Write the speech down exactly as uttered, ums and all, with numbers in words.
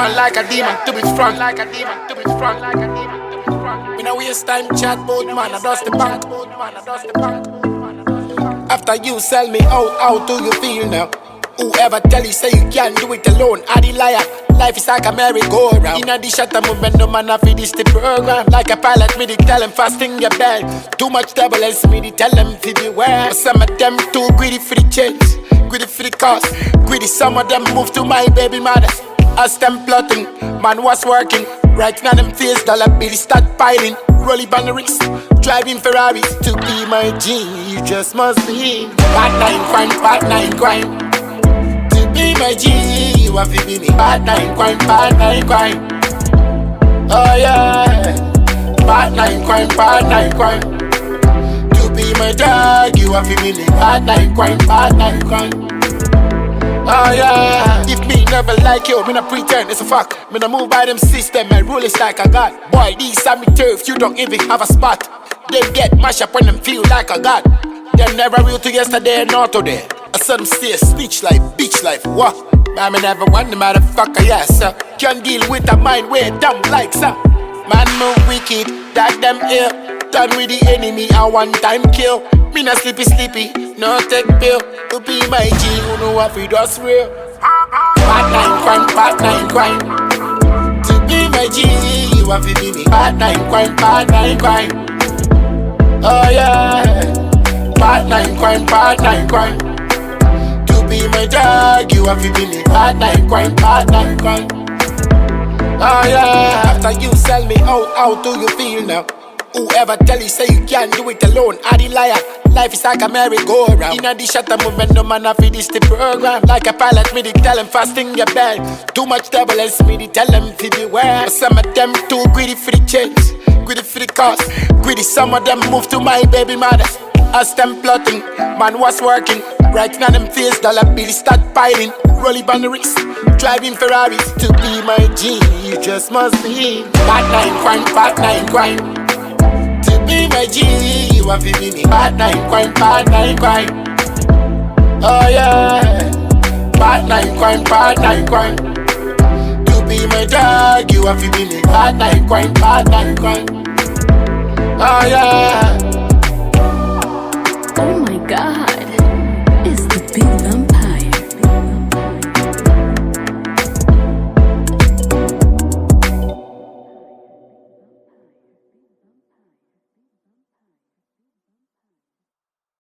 man like a demon, to be front like a demon, to be front like a demon, to be front. We no waste time chat bout man, I dust the bank, man, I dust the bank. After you sell me out, how do you feel now? Whoever tell you say you can't do it alone, I the liar. Life is like a merry-go-round. Inna the shot of movement, no man a finish the program. Like a pilot, me the tell them fasting your belt. Too much turbulence, me the tell them to beware. But some of them too greedy for the change, greedy for the cost, greedy. Some of them move to my baby mother. Us them plotting, man was working. Right now them face dollar bills start piling. Rolling on the wrist, driving Ferraris. To be my G, you just must be bad nine crime, bad nine crime. Be my G, you have to be me. Bad nine crime, bad nine crime. Oh yeah, bad nine crime, bad nine crime. To be my dog, you have to be me. Bad nine crime, bad nine crime. Oh yeah, if me never like you, me not pretend it's a fuck. Me not move by them system, my rule is like a god. Boy, these are me turf, you don't even have a spot. They get mashed up when them feel like a god. Them never real to yesterday, not today. I saw them stay speech life, bitch life, what? Man, me never want the motherfucker, yes, sir. Can't deal with a mind way dumb like, sir. Man, move wicked, that them ill. Done with the enemy, I one time kill. Me not sleepy, sleepy, no take pill. To be my G, who know what we does real. Bad nine crime, bad nine crime. To be my G, you have to be me. Bad nine crime, bad nine crime. Oh yeah, bad nine crime, bad nine crime. Be my dog, you have to be me. Bad nine crime, bad nine crime. Oh yeah. After you sell me out, how do you feel now? Whoever tell you say you can't do it alone, I the liar. Life is like a merry-go-round. Inna the shot of movement, no man a finish the program. Like a pilot, me the tell them fasting your belt. Too much turbulence, me the tell them to beware. But some of them too greedy for the change, greedy for the cost, greedy. Some of them move to my baby mother. Us them plotting, man was working. Right now them face dollar bills start piling. Rolling on the wrist, driving Ferraris. To be my G, you just must be bad nine crime, bad nine crime. To be my G, you have to be me. Bad nine crime, bad nine crime. Oh yeah, bad nine crime, bad nine crime. To be my dog, you have to be me. Bad nine crime, bad nine crime. Oh yeah.